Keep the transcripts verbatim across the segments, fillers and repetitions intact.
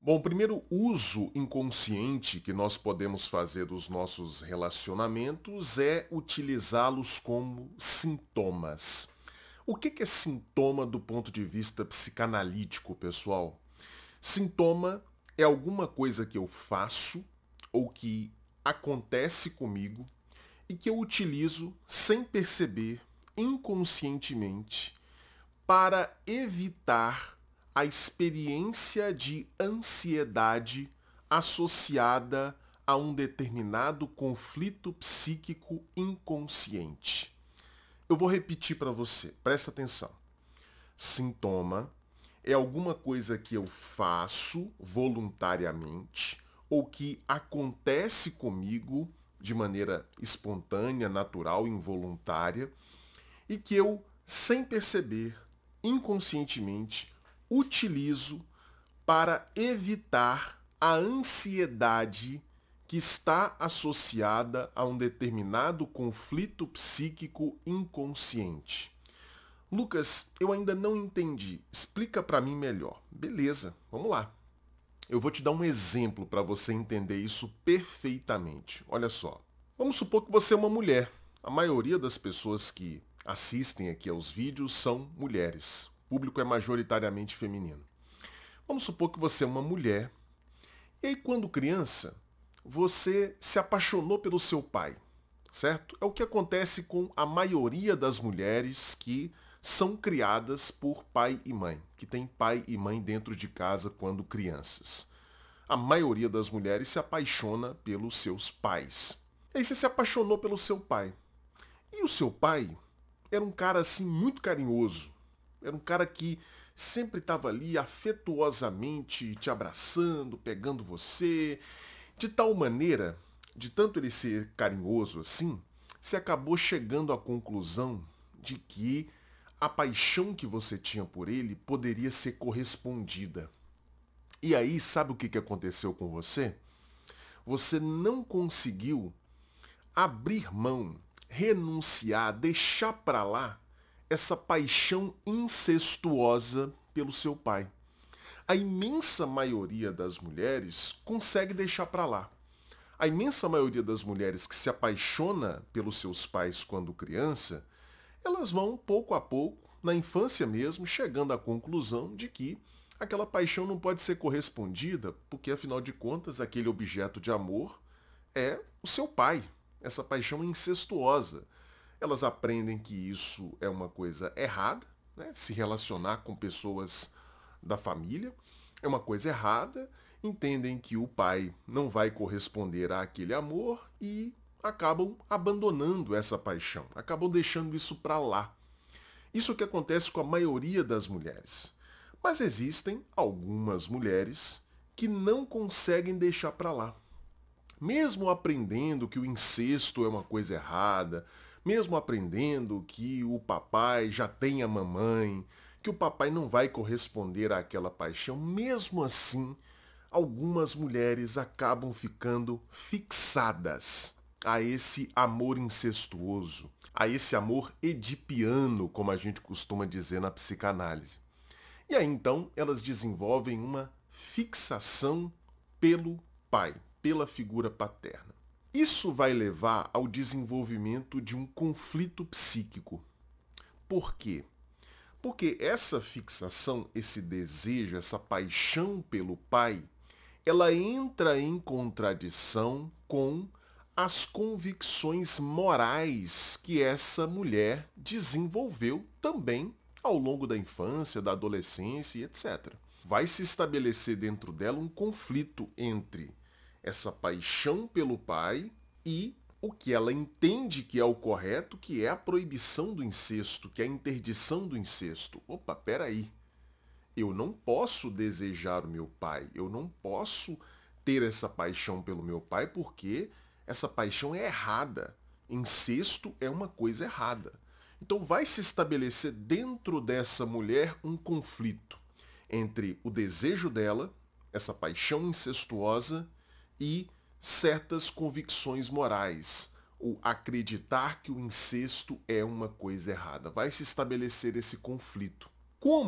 Bom, o primeiro uso inconsciente que nós podemos fazer dos nossos relacionamentos é utilizá-los como sintomas. O que que é sintoma do ponto de vista psicanalítico, pessoal? Sintoma é alguma coisa que eu faço ou que acontece comigo e que eu utilizo sem perceber, inconscientemente, para evitar a experiência de ansiedade associada a um determinado conflito psíquico inconsciente. Eu vou repetir para você, presta atenção. Sintoma é alguma coisa que eu faço voluntariamente ou que acontece comigo de maneira espontânea, natural, involuntária e que eu, sem perceber, inconscientemente, utilizo para evitar a ansiedade que está associada a um determinado conflito psíquico inconsciente. Lucas, eu ainda não entendi. Explica para mim melhor. Beleza, vamos lá. Eu vou te dar um exemplo para você entender isso perfeitamente. Olha só. Vamos supor que você é uma mulher. A maioria das pessoas que assistem aqui aos vídeos são mulheres. O público é majoritariamente feminino. Vamos supor que você é uma mulher e aí, quando criança, você se apaixonou pelo seu pai, certo? É o que acontece com a maioria das mulheres que são criadas por pai e mãe, que tem pai e mãe dentro de casa quando crianças. A maioria das mulheres se apaixona pelos seus pais. E aí você se apaixonou pelo seu pai. E o seu pai era um cara assim muito carinhoso. Era um cara que sempre estava ali afetuosamente te abraçando, pegando você, de tal maneira, de tanto ele ser carinhoso assim, você acabou chegando à conclusão de que a paixão que você tinha por ele poderia ser correspondida. E aí, sabe o que que aconteceu com você? Você não conseguiu abrir mão, renunciar, deixar para lá essa paixão incestuosa pelo seu pai. A imensa maioria das mulheres consegue deixar para lá. A imensa maioria das mulheres que se apaixona pelos seus pais quando criança, elas vão pouco a pouco, na infância mesmo, chegando à conclusão de que aquela paixão não pode ser correspondida, porque afinal de contas aquele objeto de amor é o seu pai. Essa paixão é incestuosa. Elas aprendem que isso é uma coisa errada, né? Se relacionar com pessoas da família é uma coisa errada, entendem que o pai não vai corresponder àquele amor e acabam abandonando essa paixão, acabam deixando isso para lá. Isso que acontece com a maioria das mulheres. Mas existem algumas mulheres que não conseguem deixar para lá. Mesmo aprendendo que o incesto é uma coisa errada, mesmo aprendendo que o papai já tem a mamãe, que o papai não vai corresponder àquela paixão, mesmo assim, algumas mulheres acabam ficando fixadas a esse amor incestuoso, a esse amor edipiano, como a gente costuma dizer na psicanálise. E aí então elas desenvolvem uma fixação pelo pai, pela figura paterna. Isso vai levar ao desenvolvimento de um conflito psíquico. Por quê? Porque essa fixação, esse desejo, essa paixão pelo pai, ela entra em contradição com as convicções morais que essa mulher desenvolveu também ao longo da infância, da adolescência e etcétera. Vai se estabelecer dentro dela um conflito entre essa paixão pelo pai e o que ela entende que é o correto, que é a proibição do incesto, que é a interdição do incesto. Opa, peraí. Eu não posso desejar o meu pai, eu não posso ter essa paixão pelo meu pai porque essa paixão é errada. Incesto é uma coisa errada. Então vai se estabelecer dentro dessa mulher um conflito entre o desejo dela, essa paixão incestuosa, e certas convicções morais, o acreditar que o incesto é uma coisa errada. Vai se estabelecer esse conflito. Como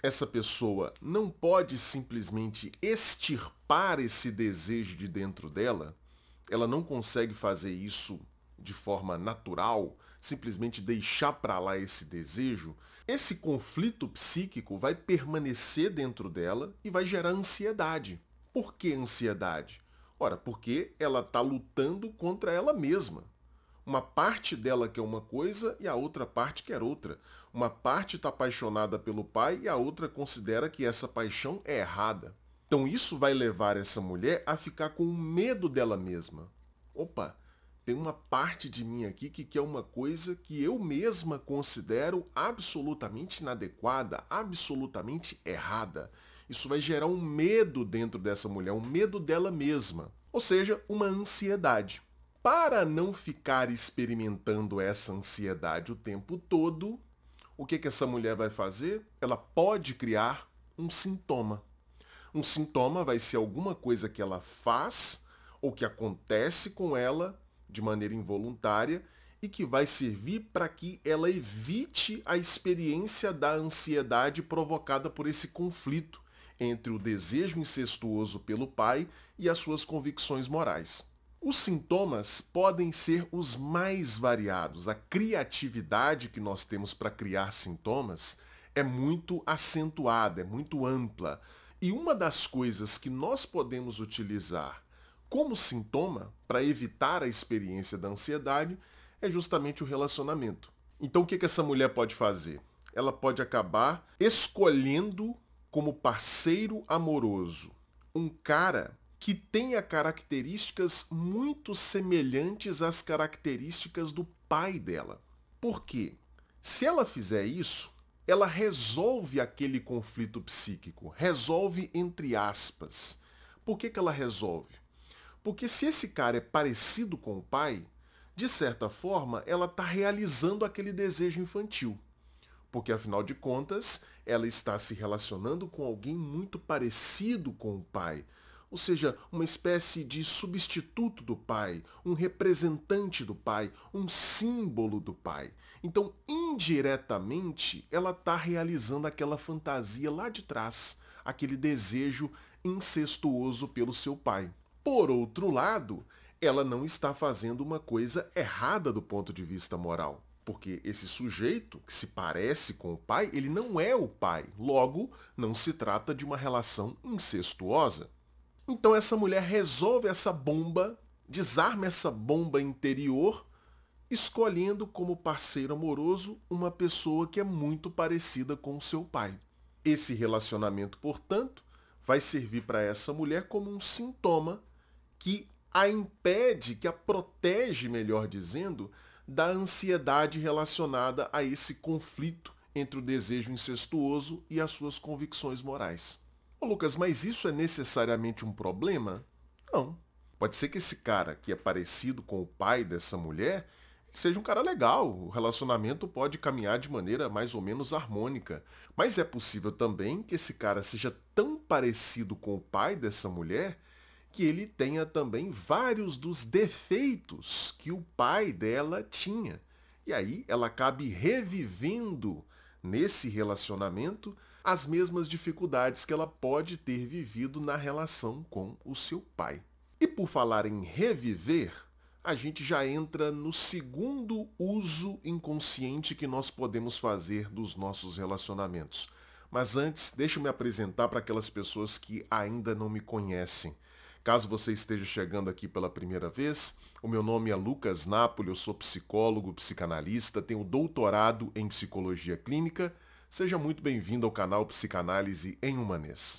essa pessoa não pode simplesmente extirpar esse desejo de dentro dela, ela não consegue fazer isso de forma natural, simplesmente deixar para lá esse desejo, esse conflito psíquico vai permanecer dentro dela e vai gerar ansiedade. Por que ansiedade? Ora, porque ela está lutando contra ela mesma. Uma parte dela quer uma coisa e a outra parte quer outra. Uma parte está apaixonada pelo pai e a outra considera que essa paixão é errada. Então isso vai levar essa mulher a ficar com medo dela mesma. Opa, tem uma parte de mim aqui que quer uma coisa que eu mesma considero absolutamente inadequada, absolutamente errada. Isso vai gerar um medo dentro dessa mulher, um medo dela mesma. Ou seja, uma ansiedade. Para não ficar experimentando essa ansiedade o tempo todo, o que, que essa mulher vai fazer? Ela pode criar um sintoma. Um sintoma vai ser alguma coisa que ela faz ou que acontece com ela de maneira involuntária e que vai servir para que ela evite a experiência da ansiedade provocada por esse conflito entre o desejo incestuoso pelo pai e as suas convicções morais. Os sintomas podem ser os mais variados. A criatividade que nós temos para criar sintomas é muito acentuada, é muito ampla. E uma das coisas que nós podemos utilizar como sintoma para evitar a experiência da ansiedade é justamente o relacionamento. Então o que que essa mulher pode fazer? Ela pode acabar escolhendo como parceiro amoroso um cara que tenha características muito semelhantes às características do pai dela. Por quê? Se ela fizer isso, ela resolve aquele conflito psíquico, resolve entre aspas. Por que que ela resolve? Porque se esse cara é parecido com o pai, de certa forma, ela está realizando aquele desejo infantil. Porque, afinal de contas, ela está se relacionando com alguém muito parecido com o pai. Ou seja, uma espécie de substituto do pai, um representante do pai, um símbolo do pai. Então, indiretamente, ela está realizando aquela fantasia lá de trás, aquele desejo incestuoso pelo seu pai. Por outro lado, ela não está fazendo uma coisa errada do ponto de vista moral. Porque esse sujeito, que se parece com o pai, ele não é o pai. Logo, não se trata de uma relação incestuosa. Então essa mulher resolve essa bomba, desarma essa bomba interior, escolhendo como parceiro amoroso uma pessoa que é muito parecida com o seu pai. Esse relacionamento, portanto, vai servir para essa mulher como um sintoma que a impede, que a protege, melhor dizendo, da ansiedade relacionada a esse conflito entre o desejo incestuoso e as suas convicções morais. Ô Lucas, mas isso é necessariamente um problema? Não. Pode ser que esse cara que é parecido com o pai dessa mulher seja um cara legal, o relacionamento pode caminhar de maneira mais ou menos harmônica. Mas é possível também que esse cara seja tão parecido com o pai dessa mulher que ele tenha também vários dos defeitos que o pai dela tinha. E aí ela acabe revivendo nesse relacionamento as mesmas dificuldades que ela pode ter vivido na relação com o seu pai. E por falar em reviver, a gente já entra no segundo uso inconsciente que nós podemos fazer dos nossos relacionamentos. Mas antes, deixa eu me apresentar para aquelas pessoas que ainda não me conhecem. Caso você esteja chegando aqui pela primeira vez, o meu nome é Lucas Napoli, eu sou psicólogo, psicanalista, tenho doutorado em psicologia clínica. Seja muito bem-vindo ao canal Psicanálise em Humanês.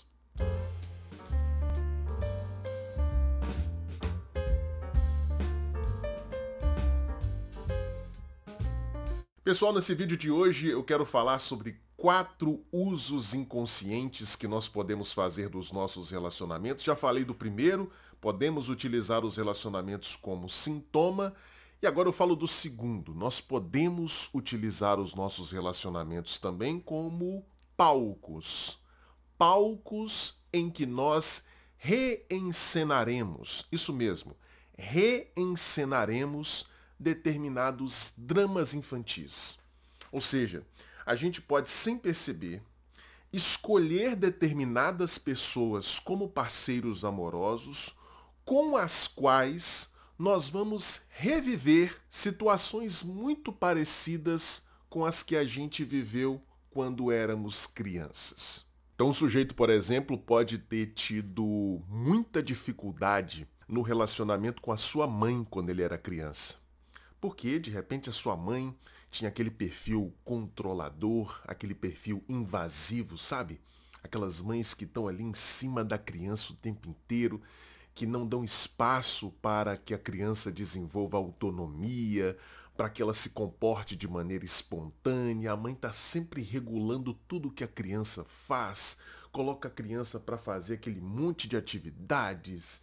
Pessoal, nesse vídeo de hoje eu quero falar sobre quatro usos inconscientes que nós podemos fazer dos nossos relacionamentos. Já falei do primeiro, podemos utilizar os relacionamentos como sintoma. E agora eu falo do segundo, nós podemos utilizar os nossos relacionamentos também como palcos. Palcos em que nós reencenaremos, isso mesmo, reencenaremos determinados dramas infantis. Ou seja, a gente pode, sem perceber, escolher determinadas pessoas como parceiros amorosos com as quais nós vamos reviver situações muito parecidas com as que a gente viveu quando éramos crianças. Então o sujeito, por exemplo, pode ter tido muita dificuldade no relacionamento com a sua mãe quando ele era criança. Porque, de repente, a sua mãe tinha aquele perfil controlador, aquele perfil invasivo, sabe? Aquelas mães que estão ali em cima da criança o tempo inteiro, que não dão espaço para que a criança desenvolva autonomia, para que ela se comporte de maneira espontânea. A mãe está sempre regulando tudo que a criança faz, coloca a criança para fazer aquele monte de atividades.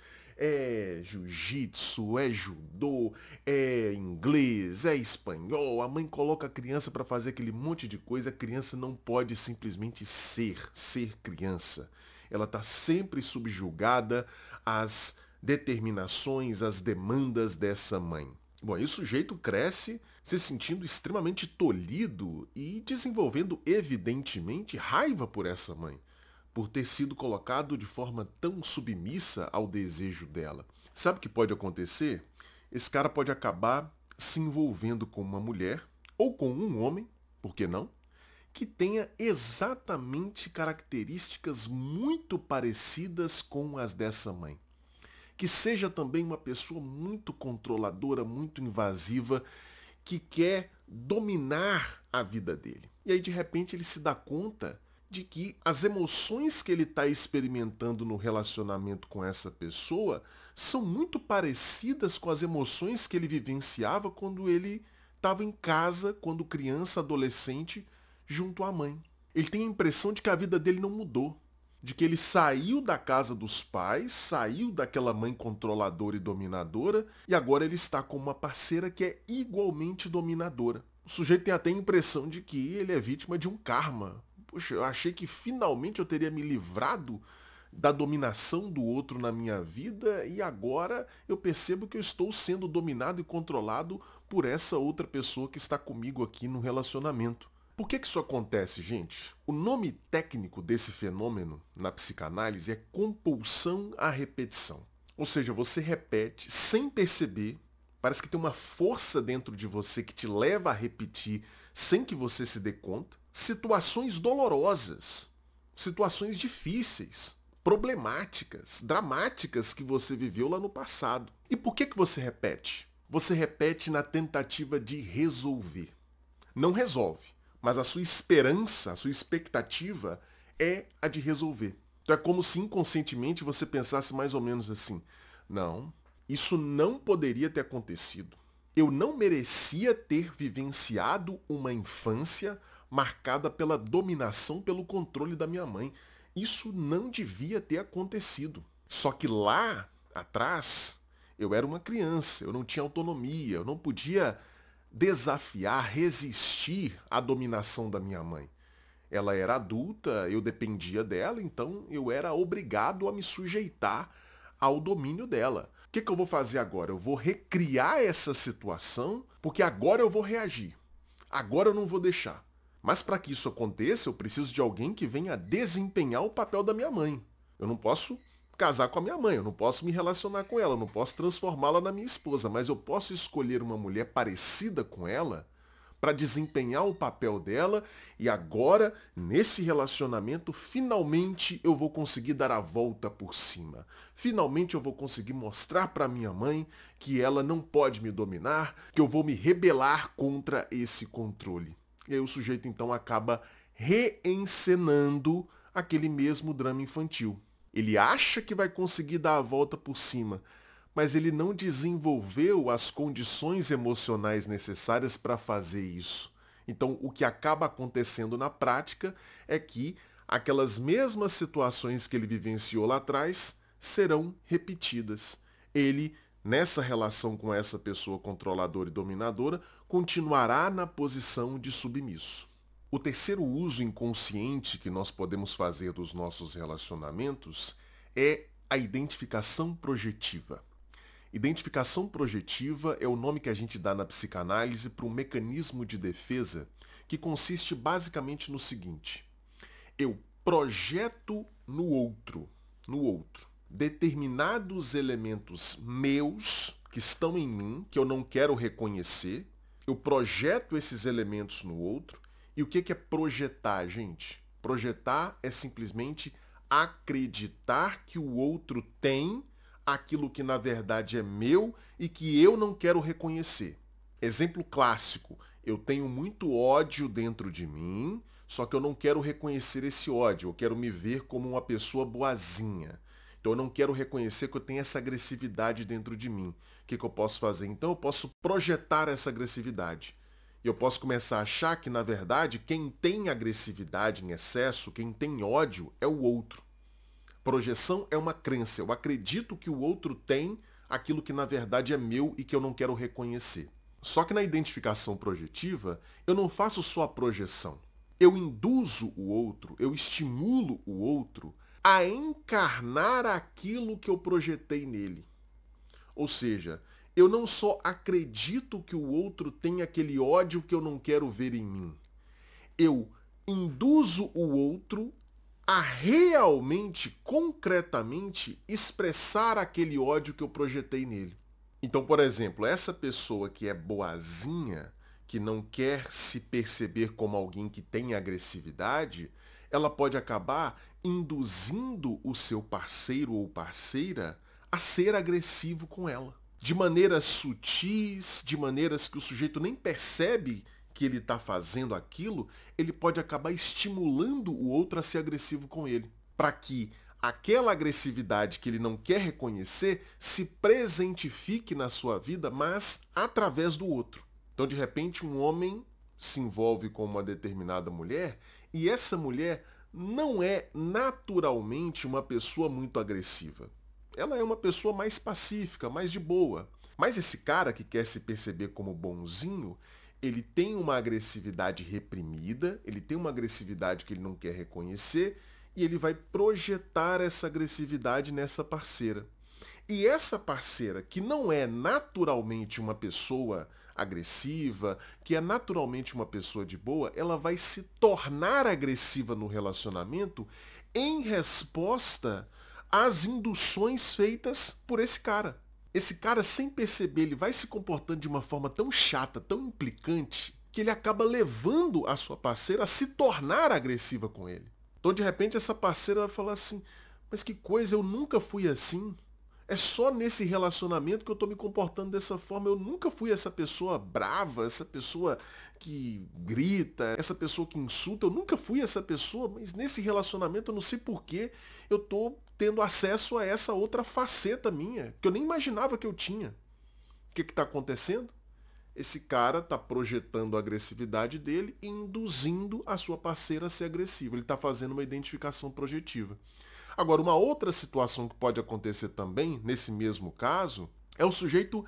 É jiu-jitsu, é judô, é inglês, é espanhol. A mãe coloca a criança para fazer aquele monte de coisa. A criança não pode simplesmente ser, ser criança. Ela está sempre subjugada às determinações, às demandas dessa mãe. Bom, aí o sujeito cresce se sentindo extremamente tolhido e desenvolvendo, evidentemente, raiva por essa mãe, por ter sido colocado de forma tão submissa ao desejo dela. Sabe o que pode acontecer? Esse cara pode acabar se envolvendo com uma mulher ou com um homem, por que não? Que tenha exatamente características muito parecidas com as dessa mãe. Que seja também uma pessoa muito controladora, muito invasiva, que quer dominar a vida dele. E aí, de repente, ele se dá conta de que as emoções que ele está experimentando no relacionamento com essa pessoa são muito parecidas com as emoções que ele vivenciava quando ele estava em casa, quando criança, adolescente, junto à mãe. Ele tem a impressão de que a vida dele não mudou, de que ele saiu da casa dos pais, saiu daquela mãe controladora e dominadora, e agora ele está com uma parceira que é igualmente dominadora. O sujeito tem até a impressão de que ele é vítima de um karma. Poxa, eu achei que finalmente eu teria me livrado da dominação do outro na minha vida e agora eu percebo que eu estou sendo dominado e controlado por essa outra pessoa que está comigo aqui no relacionamento. Por que que isso acontece, gente? O nome técnico desse fenômeno na psicanálise é compulsão à repetição. Ou seja, você repete sem perceber, parece que tem uma força dentro de você que te leva a repetir sem que você se dê conta, situações dolorosas, situações difíceis, problemáticas, dramáticas que você viveu lá no passado. E por que que você repete? Você repete na tentativa de resolver. Não resolve. Mas a sua esperança, a sua expectativa é a de resolver. Então é como se inconscientemente você pensasse mais ou menos assim: não, isso não poderia ter acontecido. Eu não merecia ter vivenciado uma infância marcada pela dominação, pelo controle da minha mãe. Isso não devia ter acontecido. Só que lá atrás, eu era uma criança, eu não tinha autonomia, eu não podia desafiar, resistir à dominação da minha mãe. Ela era adulta, eu dependia dela, então eu era obrigado a me sujeitar ao domínio dela. O que que eu vou fazer agora? Eu vou recriar essa situação, porque agora eu vou reagir. Agora eu não vou deixar. Mas para que isso aconteça, eu preciso de alguém que venha desempenhar o papel da minha mãe. Eu não posso casar com a minha mãe, eu não posso me relacionar com ela, eu não posso transformá-la na minha esposa, mas eu posso escolher uma mulher parecida com ela para desempenhar o papel dela e agora, nesse relacionamento, finalmente eu vou conseguir dar a volta por cima. Finalmente eu vou conseguir mostrar para minha mãe que ela não pode me dominar, que eu vou me rebelar contra esse controle. E aí o sujeito então acaba reencenando aquele mesmo drama infantil. Ele acha que vai conseguir dar a volta por cima, mas ele não desenvolveu as condições emocionais necessárias para fazer isso. Então, o que acaba acontecendo na prática é que aquelas mesmas situações que ele vivenciou lá atrás serão repetidas. Ele, nessa relação com essa pessoa controladora e dominadora, continuará na posição de submisso. O terceiro uso inconsciente que nós podemos fazer dos nossos relacionamentos é a identificação projetiva. Identificação projetiva é o nome que a gente dá na psicanálise para um mecanismo de defesa que consiste basicamente no seguinte: eu projeto no outro, no outro, determinados elementos meus que estão em mim, que eu não quero reconhecer, eu projeto esses elementos no outro. E o que é projetar, gente? Projetar é simplesmente acreditar que o outro tem aquilo que na verdade é meu e que eu não quero reconhecer. Exemplo clássico, eu tenho muito ódio dentro de mim, só que eu não quero reconhecer esse ódio, eu quero me ver como uma pessoa boazinha. Então eu não quero reconhecer que eu tenho essa agressividade dentro de mim. O que, que eu posso fazer? Então eu posso projetar essa agressividade. E eu posso começar a achar que, na verdade, quem tem agressividade em excesso, quem tem ódio, é o outro. Projeção é uma crença. Eu acredito que o outro tem aquilo que, na verdade, é meu e que eu não quero reconhecer. Só que na identificação projetiva, eu não faço só a projeção. Eu induzo o outro, eu estimulo o outro a encarnar aquilo que eu projetei nele. Ou seja, eu não só acredito que o outro tem aquele ódio que eu não quero ver em mim. Eu induzo o outro a realmente, concretamente, expressar aquele ódio que eu projetei nele. Então, por exemplo, essa pessoa que é boazinha, que não quer se perceber como alguém que tem agressividade, ela pode acabar induzindo o seu parceiro ou parceira a ser agressivo com ela. De maneiras sutis, de maneiras que o sujeito nem percebe que ele está fazendo aquilo, ele pode acabar estimulando o outro a ser agressivo com ele, para que aquela agressividade que ele não quer reconhecer se presentifique na sua vida, mas através do outro. Então, de repente, um homem se envolve com uma determinada mulher e essa mulher não é naturalmente uma pessoa muito agressiva. Ela é uma pessoa mais pacífica, mais de boa. Mas esse cara que quer se perceber como bonzinho, ele tem uma agressividade reprimida, ele tem uma agressividade que ele não quer reconhecer e ele vai projetar essa agressividade nessa parceira. E essa parceira, que não é naturalmente uma pessoa agressiva, que é naturalmente uma pessoa de boa, ela vai se tornar agressiva no relacionamento em resposta às induções feitas por esse cara. Esse cara, sem perceber, ele vai se comportando de uma forma tão chata, tão implicante, que ele acaba levando a sua parceira a se tornar agressiva com ele. Então, de repente, essa parceira vai falar assim, mas que coisa, eu nunca fui assim. É só nesse relacionamento que eu tô me comportando dessa forma. Eu nunca fui essa pessoa brava, essa pessoa que grita, essa pessoa que insulta. Eu nunca fui essa pessoa, mas nesse relacionamento eu não sei porquê eu tô tendo acesso a essa outra faceta minha, que eu nem imaginava que eu tinha. O que que tá acontecendo? Esse cara tá projetando a agressividade dele e induzindo a sua parceira a ser agressiva. Ele tá fazendo uma identificação projetiva. Agora, uma outra situação que pode acontecer também, nesse mesmo caso, é o sujeito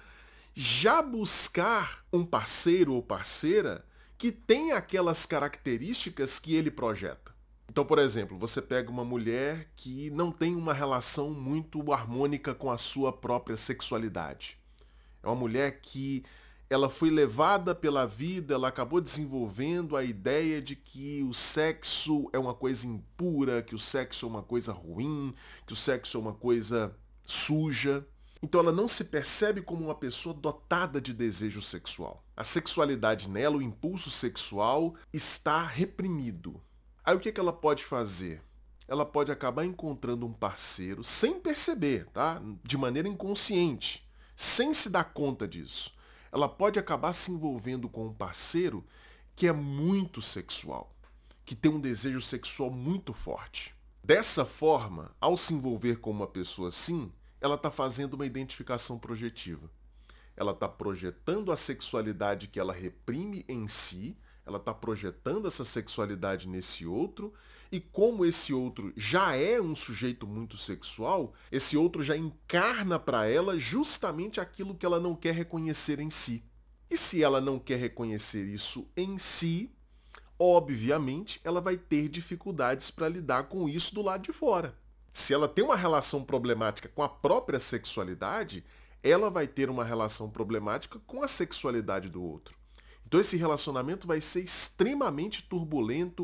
já buscar um parceiro ou parceira que tem aquelas características que ele projeta. Então, por exemplo, você pega uma mulher que não tem uma relação muito harmônica com a sua própria sexualidade. É uma mulher que ela foi levada pela vida, ela acabou desenvolvendo a ideia de que o sexo é uma coisa impura, que o sexo é uma coisa ruim, que o sexo é uma coisa suja. Então ela não se percebe como uma pessoa dotada de desejo sexual. A sexualidade nela, o impulso sexual, está reprimido. Aí o que que ela pode fazer? Ela pode acabar encontrando um parceiro sem perceber, tá? De maneira inconsciente, sem se dar conta disso. Ela pode acabar se envolvendo com um parceiro que é muito sexual, que tem um desejo sexual muito forte. Dessa forma, ao se envolver com uma pessoa assim, ela está fazendo uma identificação projetiva. Ela está projetando a sexualidade que ela reprime em si, ela está projetando essa sexualidade nesse outro, e como esse outro já é um sujeito muito sexual, esse outro já encarna para ela justamente aquilo que ela não quer reconhecer em si. E se ela não quer reconhecer isso em si, obviamente ela vai ter dificuldades para lidar com isso do lado de fora. Se ela tem uma relação problemática com a própria sexualidade, ela vai ter uma relação problemática com a sexualidade do outro. Então esse relacionamento vai ser extremamente turbulento,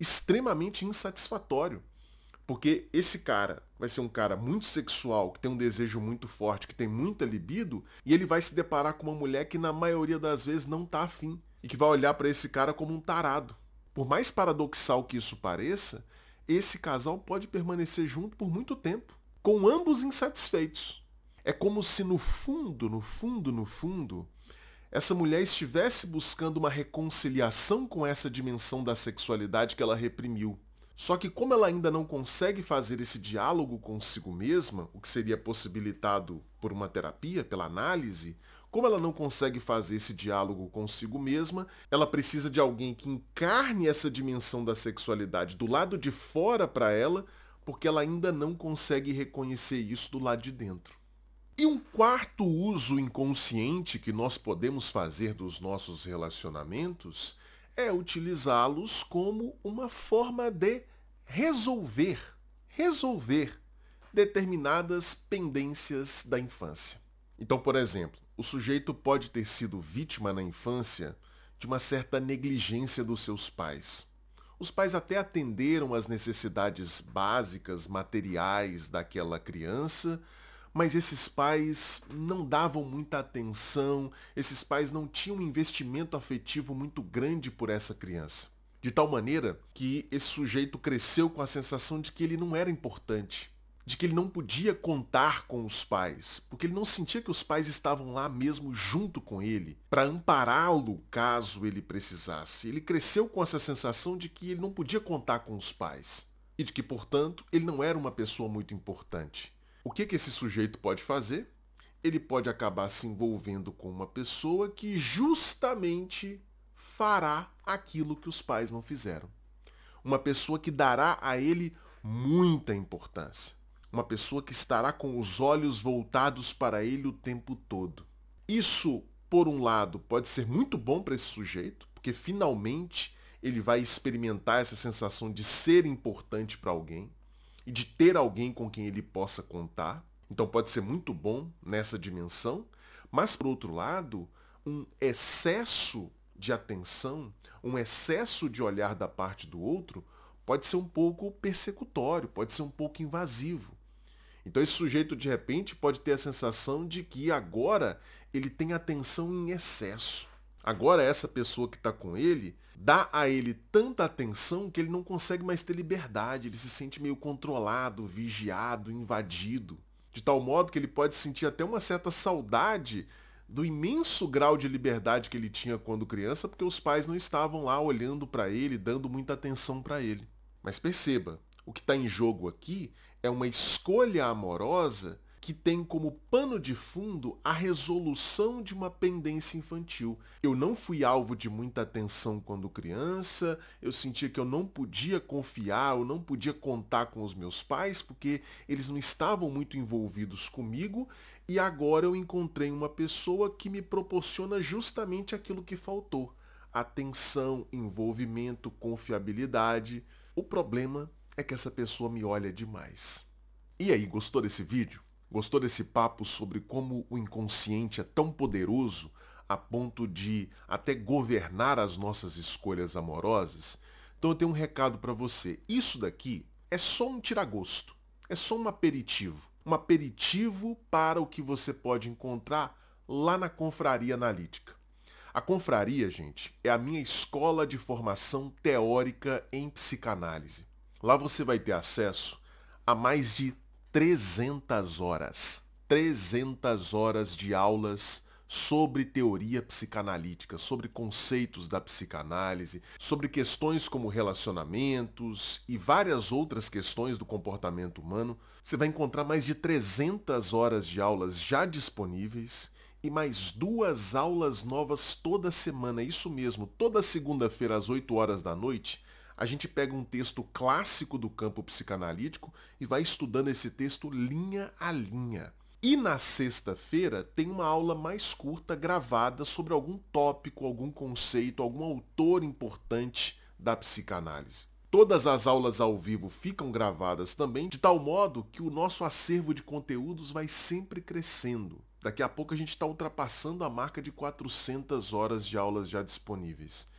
extremamente insatisfatório. Porque esse cara vai ser um cara muito sexual, que tem um desejo muito forte, que tem muita libido, e ele vai se deparar com uma mulher que na maioria das vezes não tá afim, e que vai olhar para esse cara como um tarado. Por mais paradoxal que isso pareça, esse casal pode permanecer junto por muito tempo, com ambos insatisfeitos. É como se no fundo, no fundo, no fundo, essa mulher estivesse buscando uma reconciliação com essa dimensão da sexualidade que ela reprimiu. Só que como ela ainda não consegue fazer esse diálogo consigo mesma, o que seria possibilitado por uma terapia, pela análise, como ela não consegue fazer esse diálogo consigo mesma, ela precisa de alguém que encarne essa dimensão da sexualidade do lado de fora para ela, porque ela ainda não consegue reconhecer isso do lado de dentro. E um quarto uso inconsciente que nós podemos fazer dos nossos relacionamentos é utilizá-los como uma forma de resolver, resolver determinadas pendências da infância. Então, por exemplo, o sujeito pode ter sido vítima na infância de uma certa negligência dos seus pais. Os pais até atenderam às necessidades básicas, materiais daquela criança, mas esses pais não davam muita atenção, esses pais não tinham um investimento afetivo muito grande por essa criança. De tal maneira que esse sujeito cresceu com a sensação de que ele não era importante, de que ele não podia contar com os pais, porque ele não sentia que os pais estavam lá mesmo junto com ele, para ampará-lo caso ele precisasse. Ele cresceu com essa sensação de que ele não podia contar com os pais, e de que, portanto, ele não era uma pessoa muito importante. O que, que esse sujeito pode fazer? Ele pode acabar se envolvendo com uma pessoa que justamente fará aquilo que os pais não fizeram. Uma pessoa que dará a ele muita importância. Uma pessoa que estará com os olhos voltados para ele o tempo todo. Isso, por um lado, pode ser muito bom para esse sujeito, porque finalmente ele vai experimentar essa sensação de ser importante para alguém e de ter alguém com quem ele possa contar. Então pode ser muito bom nessa dimensão, mas por outro lado, um excesso de atenção, um excesso de olhar da parte do outro pode ser um pouco persecutório, pode ser um pouco invasivo. Então esse sujeito de repente pode ter a sensação de que agora ele tem atenção em excesso. Agora essa pessoa que está com ele dá a ele tanta atenção que ele não consegue mais ter liberdade, ele se sente meio controlado, vigiado, invadido. De tal modo que ele pode sentir até uma certa saudade do imenso grau de liberdade que ele tinha quando criança, porque os pais não estavam lá olhando para ele, dando muita atenção para ele. Mas perceba, o que está em jogo aqui é uma escolha amorosa que tem como pano de fundo a resolução de uma pendência infantil. Eu não fui alvo de muita atenção quando criança, eu sentia que eu não podia confiar, eu não podia contar com os meus pais, porque eles não estavam muito envolvidos comigo, e agora eu encontrei uma pessoa que me proporciona justamente aquilo que faltou. Atenção, envolvimento, confiabilidade. O problema é que essa pessoa me olha demais. E aí, gostou desse vídeo? Gostou desse papo sobre como o inconsciente é tão poderoso a ponto de até governar as nossas escolhas amorosas? Então eu tenho um recado para você. Isso daqui é só um tiragosto, é só um aperitivo. Um aperitivo para o que você pode encontrar lá na Confraria Analítica. A Confraria, gente, é a minha escola de formação teórica em psicanálise. Lá você vai ter acesso a mais de trezentas horas. trezentas horas de aulas sobre teoria psicanalítica, sobre conceitos da psicanálise, sobre questões como relacionamentos e várias outras questões do comportamento humano. Você vai encontrar mais de trezentas horas de aulas já disponíveis e mais duas aulas novas toda semana. Isso mesmo, toda segunda-feira às oito horas da noite, a gente pega um texto clássico do campo psicanalítico e vai estudando esse texto linha a linha. E na sexta-feira tem uma aula mais curta gravada sobre algum tópico, algum conceito, algum autor importante da psicanálise. Todas as aulas ao vivo ficam gravadas também, de tal modo que o nosso acervo de conteúdos vai sempre crescendo. Daqui a pouco a gente está ultrapassando a marca de quatrocentas horas de aulas já disponíveis.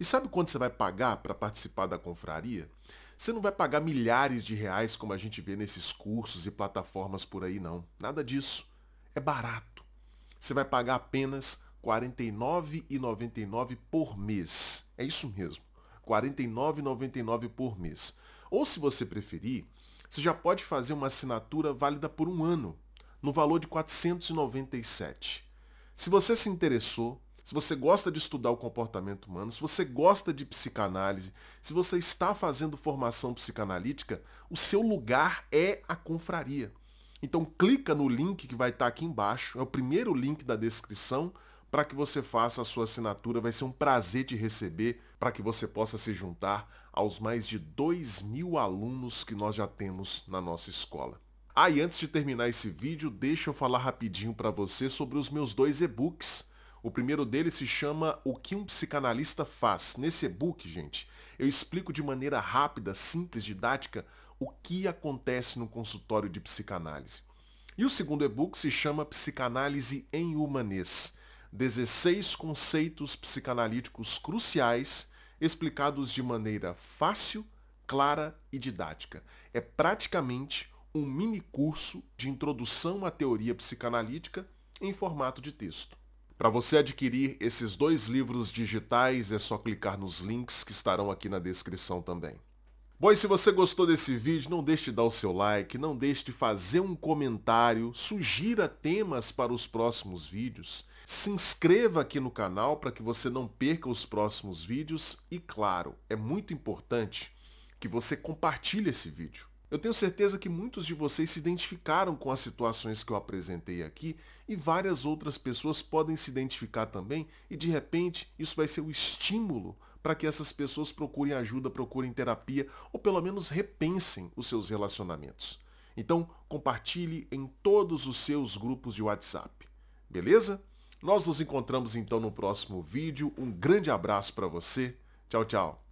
E sabe quanto você vai pagar para participar da confraria? Você não vai pagar milhares de reais como a gente vê nesses cursos e plataformas por aí, não. Nada disso. É barato. Você vai pagar apenas quarenta e nove reais e noventa e nove centavos por mês. É isso mesmo. quarenta e nove reais e noventa e nove centavos por mês. Ou se você preferir, você já pode fazer uma assinatura válida por um ano, no valor de quatrocentos e noventa e sete reais. Se você se interessou, se você gosta de estudar o comportamento humano, se você gosta de psicanálise, se você está fazendo formação psicanalítica, o seu lugar é a confraria. Então clica no link que vai estar aqui embaixo, é o primeiro link da descrição, para que você faça a sua assinatura. Vai ser um prazer te receber, para que você possa se juntar aos mais de dois mil alunos que nós já temos na nossa escola. Ah, e antes de terminar esse vídeo, deixa eu falar rapidinho para você sobre os meus dois e-books. O primeiro deles se chama O que um psicanalista faz. Nesse e-book, gente, eu explico de maneira rápida, simples, didática, o que acontece no consultório de psicanálise. E o segundo e-book se chama Psicanálise em Humanês. dezesseis conceitos psicanalíticos cruciais, explicados de maneira fácil, clara e didática. É praticamente um mini curso de introdução à teoria psicanalítica em formato de texto. Para você adquirir esses dois livros digitais, é só clicar nos links que estarão aqui na descrição também. Bom, e se você gostou desse vídeo, não deixe de dar o seu like, não deixe de fazer um comentário, sugira temas para os próximos vídeos, se inscreva aqui no canal para que você não perca os próximos vídeos e, claro, é muito importante que você compartilhe esse vídeo. Eu tenho certeza que muitos de vocês se identificaram com as situações que eu apresentei aqui e várias outras pessoas podem se identificar também e, de repente, isso vai ser o estímulo para que essas pessoas procurem ajuda, procurem terapia ou pelo menos repensem os seus relacionamentos. Então, compartilhe em todos os seus grupos de WhatsApp. Beleza? Nós nos encontramos então no próximo vídeo. Um grande abraço para você. Tchau, tchau.